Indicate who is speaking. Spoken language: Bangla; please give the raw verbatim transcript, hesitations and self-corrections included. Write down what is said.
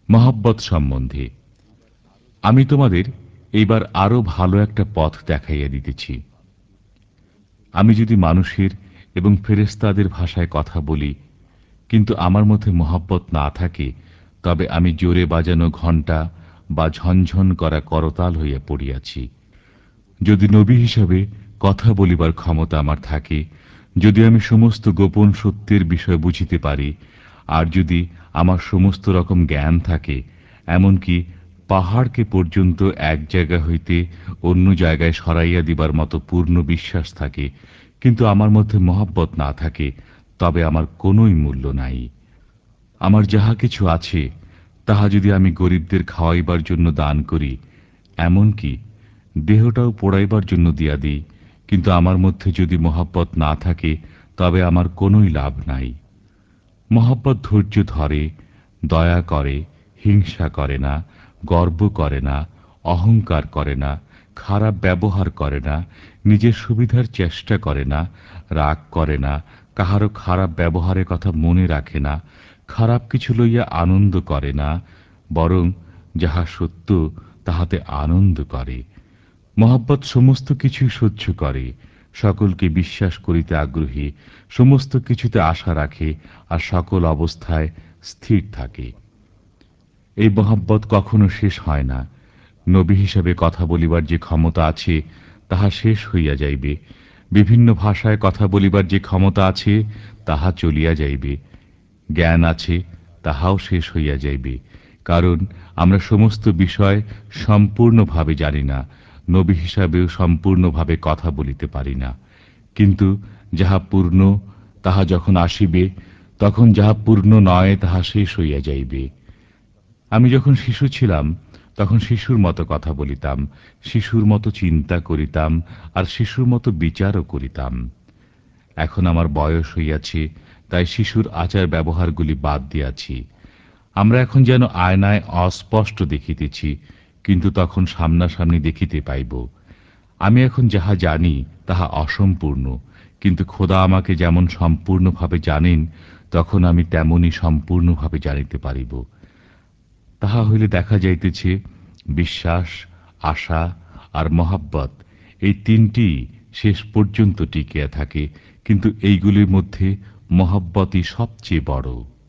Speaker 1: মহব্বত সম্বন্ধে আমি তোমাদের এইবার আরো ভালো একটা পথ দেখাইয়া দিতেছি। আমি যদি মানুষের এবং ফেরেশতাদের ভাষায় কথা বলি, কিন্তু আমার মধ্যে মহব্বত না থাকে, তবে আমি জোরে বাজানো ঘণ্টা বা ঝনঝন করা করতাল হইয়া পড়িয়াছি। যদি নবী হিসাবে কথা বলিবার ক্ষমতা আমার থাকে, যদি আমি সমস্ত গোপন সত্যের বিষয় বুঝিতে পারি, আর যদি আমার সমস্ত রকম জ্ঞান থাকে, এমনকি পাহাড়কে পর্যন্ত এক জায়গা হইতে অন্য জায়গায় সরাইয়া দিবার মতো পূর্ণ বিশ্বাস থাকে, কিন্তু আমার মধ্যে মহব্বত না থাকে, তবে আমার কোনই মূল্য নাই। আমার যাহা কিছু আছে, তাহা যদি আমি গরিবদের খাওয়াইবার জন্য দান করি, এমনকি দেহটাও পোড়াইবার জন্য দিয়া দিই, কিন্তু আমার মধ্যে যদি মহব্বত না থাকে, তবে আমার কোনই লাভ নাই। মহব্বত ধৈর্য ধরে, দয়া করে, হিংসা করে না, গর্ব করে না, অহংকার করে না, খারাপ ব্যবহার করে না, নিজের সুবিধার চেষ্টা করে না, রাগ করে না, কাহারও খারাপ ব্যবহারের কথা মনে রাখে না, খারাপ কিছু লইয়া আনন্দ করে না, বরং যাহা সত্য তাহাতে আনন্দ করে। মহব্বত সমস্ত কিছুই সহ্য করে, সকলকে বিশ্বাস করিতে আগ্রহী, সমস্ত কিছুতে আশা রাখে, আর সকল অবস্থায় স্থির থাকে। এই মহব্বত কখনো শেষ হয় না। নবী হিসাবে কথা বলিবার যে ক্ষমতা আছে, তাহা শেষ হইয়া যাইবে। বিভিন্ন ভাষায় কথা বলিবার যে ক্ষমতা আছে, তাহা চলিয়া যাইবে। জ্ঞান আছে, তাহাও শেষ হইয়া যাইবে। কারণ আমরা সমস্ত বিষয় সম্পূর্ণভাবে জানি না, নবী হিসাবেও সম্পূর্ণভাবে কথা বলিতে পারি না। কিন্তু যাহা পূর্ণ, তাহা যখন আসিবে, তখন যাহা পূর্ণ নয় তাহা শেষ হইয়া যাইবে। আমি যখন শিশু ছিলাম, তখন শিশুর মতো কথা বলিতাম, শিশুর মতো চিন্তা করিতাম, আর শিশুর মতো বিচারও করিতাম। এখন আমার বয়স হইয়াছে, তাই শিশুর আচার ব্যবহারগুলি বাদ দিয়াছি। আমরা এখন যেন আয়নায় অস্পষ্ট দেখিতেছি, কিন্তু তখন সামনাসামনি দেখিতে পাইব। আমি এখন যাহা জানি তাহা অসম্পূর্ণ, কিন্তু খোদা আমাকে যেমন সম্পূর্ণভাবে জানেন, তখন আমি তেমনি সম্পূর্ণভাবে জানিতে পারিব। তাহা হইলে দেখা যাইতেছে, বিশ্বাস, আশা আর মহাব্বত, এই তিনটি শেষ পর্যন্ত টিকিয়া থাকে, কিন্তু এইগুলির মধ্যে মহাব্বতই সবচেয়ে বড়।